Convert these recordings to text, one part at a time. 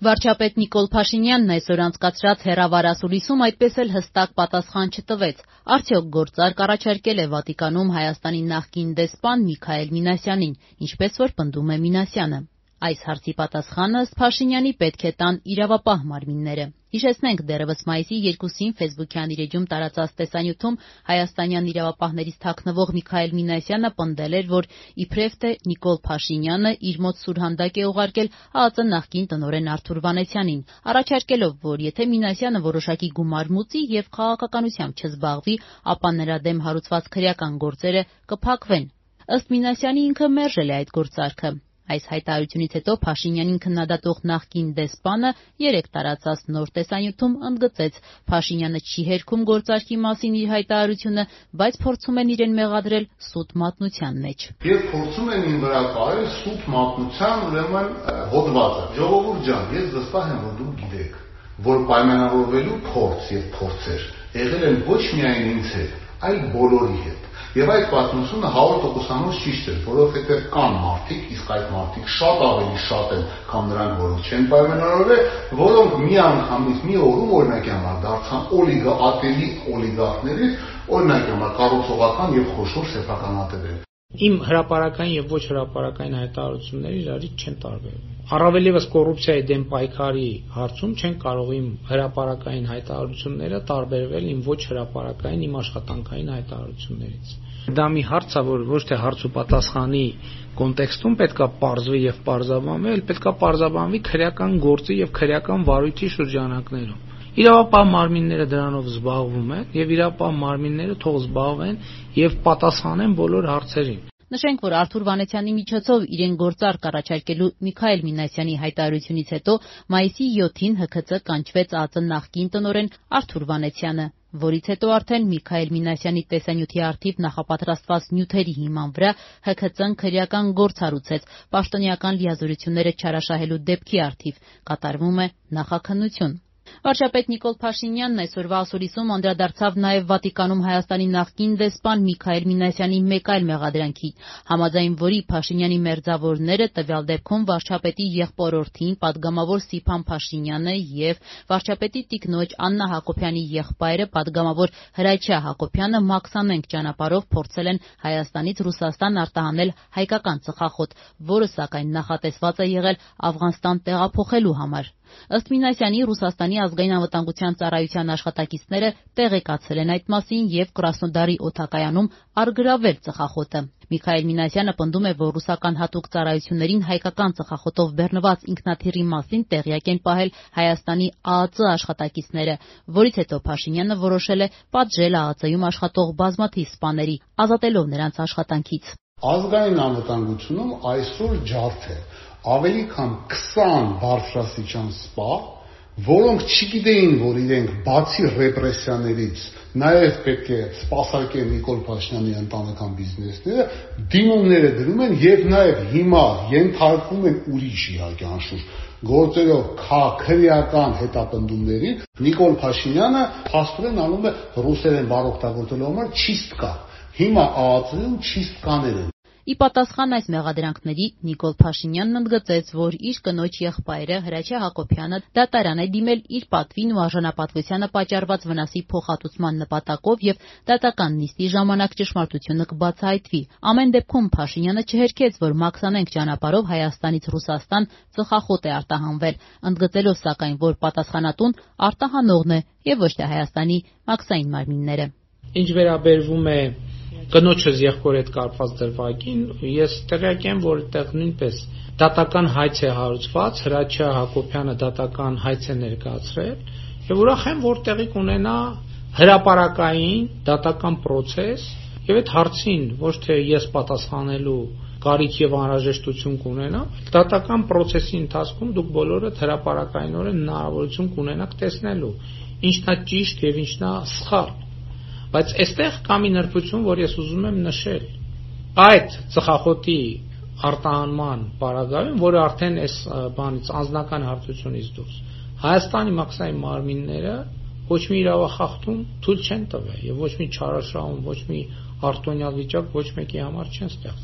Վարչապետ Նիկոլ Փաշինյանն այսօր անցկացրած հեռավար ասուլիսում այդպես էլ հստակ պատասխան չտվեց. արդյոք գործարք առաջարկել է Վատիկանում Հայաստանի նախկին դեսպան Միքայել Մինասյանին, ինչպես որ պնդում է Մինասյանը։ Այս հարցի պատասխանը ըստ Փաշինյանի պետք է տան իրավապահ մարմինները։ Հիշեցնենք, դեռևս մայիսի 2-ին ֆեյսբուքյան իր էջում տարածած տեսանյութում հայաստանյան իրավապահներից թաքնվող Միքայել Մինասյանը պնդել էր, որ իբրև թե Նիկոլ Փաշինյանը իր մոտ սուրհանդակ է ուղարկել ԱԱԾ նախկին տնօրեն Արթուր Վանեցյանին, առաջարկելով, որ եթե Մինասյանը որոշակի գումար մուծի եւ քաղաքականությամբ չզբաղվի, ապա նրա դեմ հարուցված քրեական գործերը կփակվեն։ Ըստ Մինասյանի ինքը մերժել է այդ գործարքը։ Այս հայտարարությունից հետո Փաշինյանին քննադատող նախկին դեսպանը երեկ տարածած նոր տեսանյութում ընդգծեց. Փաշինյանը չի հերքում գործարքի մասին իր հայտարարությունը, բայց փորձում են իրեն մեղադրել սուտ մատնության մեջ։ Եվ փորձում են ին վրա կարել սուտ մատնության ուրեմն հոդվածը։ Ժողովուրդ ջան, ես վստահ եմ, որ դուք գիտեք, որ պայմանավորվելու փորձ եւ փորձեր եղել են ոչ միայն ինձ հետ, այլ բոլորի հետ։ Եվ այդ պատմությունը 100%-անոց ճիշտ է, որովհետև կան մարդիկ, իսկ այդ մարդիկ շատ ավելի շատ են, քան նրանք, որոնք չեն պայմանավորվել, որոնք մի անգամից մի օրում օրինակ համար դարձան ատելի օլիգարխներից, օրինակ համար կառուցողական եւ խոշոր սեփականատերեր։ Իմ հրապարակային եւ ոչ հրապարակային հայտարարությունները իրարից չեն տարբերվում։ Առավել ևս կոռուպցիայի դեմ պայքարի հարցում չեն կարող իմ հրապարակային հայտարարությունները տարբերվել իմ ոչ հրապարակային, իմ աշխատանքային հայտարարություններից։ Դա մի հարց է, որ ոչ թե հարց ու պատասխանի կոնտեքստում պետքա պարզվի եւ պարզաբանվի, այլ պետքա պարզաբանվի քրեական գործի եւ քրեական վարույթի շրջանակներում։ Իրավապահ մարմինները դրանով զբաղվում են եւ իրավապահ մարմինները թող զբաղվեն եւ պատասխանեն բոլոր հարցերին։ Նշենք, որ Արթուր Վանեցյանի միջոցով իրեն գործարք առաջարկելու Միքայել Մինասյանի հայտարարությունից հետո մայիսի 7-ին ՀՔԾ կանչվեց ԱԱԾ նախկին տնօրեն Արթուր Վանեցյանը, որից հետո արդեն Միքայել Մինասյանի տեսանյութի առթիվ նախապատրաստված նյութերի հիման վրա ՀՔԾ-ն քրեական գործ հարուցեց պաշտոնեական լիազորությունները չարաշահելու դեպքի առթիվ, կատարվում է նախաքննություն։ Վարչապետ Նիկոլ Փաշինյանն այսօրվա ասուլիսում անդրադարձավ նաև Վատիկանում Հայաստանի նախկին դեսպան Միքայել Մինասյանի մեկ այլ մեղադրանքի, համաձայն որի Փաշինյանի մերձավորները տվյալ դեպքում վարչապետի եղբորորդին պատգամավոր Սիփան Փաշինյանը եւ վարչապետի տիկնոջ Աննա Հակոբյանի եղբայրը պատգամավոր Հրաչյա Հակոբյանը մաքսանենգ ճանապարհով փորձել են Հայաստանից Ռուսաստան արտահանել հայկական ծխախոտ, որը սակայն նախատեսված է եղել Աֆղանստան տեղափոխելու համար։ Ըստ Մինասյանի, Ռուսաստանի ազգային անվտանգության ծառայության աշխատակիցները տեղեկացել են այդ մասին եւ Կրասնոդարի օդակայանում առգրավել ծխախոտը։ Միքայել Մինասյանը պնդում է, որ ռուսական հատուկ ծառայություններին հայկական ծխախոտով բեռնված ինքնաթիռի մասին տեղյակ են պահել Հայաստանի ԱԱԾ աշխատակիցները, որից հետո Փաշինյանը որոշել է պատժել ԱԱԾ-ում աշխատող բազմաթիվ սպաների, ազատելով նրանց աշխատանքից։ Ազգային անվտանգությունում այսօր ջարդ է ավելի քան 20 բարձրաստիճան սպա, որոնք չգիտեին, որ իրենք բացի ռեպրեսիաներից նաև պետք է սպասարկեն Նիկոլ Փաշինյանի ընտանեկան բիզնեսները, դիմումները գրում են եւ նաև հիմա ենթարկվում են ուրիշ իհարկե անշուշտ գործերով քրեական հետապնդումների։ Նիկոլ Փաշինյանը փաստորեն անում է ռուսերեն բառ օգտագործելու համար չիստկա։ Հիմա ԱԱԾ-ում չիստկաներ են։ Ի պատասխան այս մեղադրանքների Նիկոլ Փաշինյանն ընդգծեց, որ իր կնոջ եղբայրը Հրաչյա Հակոբյանը դատարան է դիմել իր պատվին ու արժանապատվությանը պատճառված վնասի փոխհատուցման նպատակով եւ դատական նիստի ժամանակ ճշմարտությունը կբացահայտվի։ Ամեն դեպքում Փաշինյանը չհերքեց, որ մաքսանենգ ճանապարհով Հայաստանից Ռուսաստան ծխախոտ է արտահանվել, ընդգծելով սակայն, որ պատասխանատուն արտահանողն է եւ ոչ թե Հայաստանի մաքսային մարմինները։ Ինչ վերաբերվում է կնոջս եղբոր հետ կապված դրվագին, ես տեղյակ եմ, որ այդտեղ նույնպես դատական հայց է հարուցված, Հրաչյա Հակոբյանը դատական հայց է ներկայացրել, եւ ուրախ եմ, որ տեղի կունենա հրապարակային դատական process, եւ այդ հարցին ոչ թե ես պատասխանելու կարիք եւ անհրաժեշտություն կունենամ, դատական process-ի ընթացքում դուք բոլորդ հրապարակայինորեն հնարավորություն կունենաք տեսնելու ինչն է ճիշտ եւ ինչն է սխալ։ Բայց այստեղ կա մի նրբություն, որ ես ուզում եմ նշել։ Այդ ծխախոտի արտահանման պարագայում, որը արդեն այս բանից անձնական հարցությունից դուրս, Հայաստանի մաքսային մարմինները ոչ մի իրավախախտում թույլ չեն տվել եւ ոչ մի չարաշահում, ոչ մի արտոնյալ վիճակ ոչ մեկի համար չեն ստեղծել։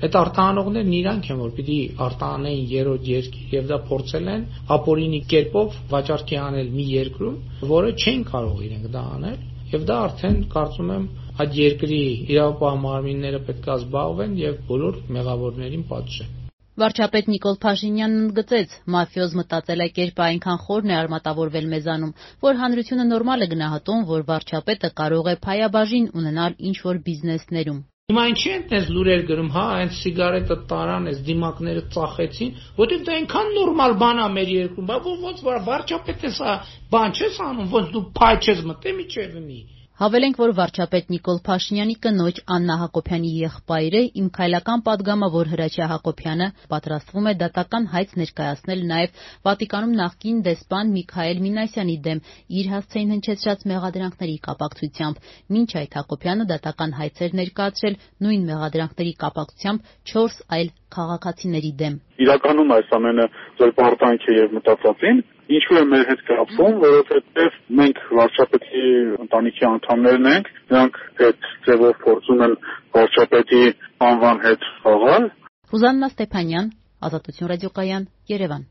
Այդ արտահանողներն իրանք են, որ պիտի արտահանեն երրորդ երկիր եւ դա փորձել են ապօրինի կերպով վաճառքի անել մի երկրում, որը չեն կարող իրենք դա անել, եւ դա արդեն կարծում եմ այդ երկրի իրավապահ մարմինները պետք է զբաղվեն եւ բոլոր մեղավորներին պատժեն։ Վարչապետ Նիկոլ Փաշինյանն ընդգծեց, մաֆիոզ մտածելակերպը այնքան խորն է արմատավորվել մեզանում, որ հանրությունը նորմալ է գնահատում, որ վարչապետը կարող է փայաբաժին ունենալ ինչ-որ բիզնեսներում։ Հիմա ինչի են այդպես լուրեր գրում, հա, այն սիգարետը տարան, այս դիմակները ծախեցին, որտեղ դա այնքան նորմալ բան է մեր երկրում, բա ոնց վարչապետ է սա բան չես անում, ոնց դու փայ չես մտե միջևնի։ Հավելենք, որ վարչապետ Նիկոլ Փաշինյանի կնոջ Աննա Հակոբյանի եղբայրը իմ քայլական պատգամավոր Հրաչյա Հակոբյանը պատրաստվում է դատական հայց ներկայացնել նաև Վատիկանում նախկին դեսպան Միքայել Մինասյանի դեմ իր հասցեին հնչեցրած մեղադրանքների կապակցությամբ։ Մինչ այդ Հակոբյանը դատական հայց էր ներկայացրել նույն մեղադրանքների կապակցությամբ 4 այլ քաղաքացիների դեմ։ Իրականում այս ամենը ձեր պարտանք է եւ մտածածին, ինչու է մեր հետ կապվում, որովհետեւ մենք վարչապետի ընտանիքի անդամներն ենք, նրանք այդ ձևով փորձում են վարչապետի անվան հետ խաղալ։ Հուզաննա Ստեփանյան, Ազատություն ռադիոկայան, Երևան։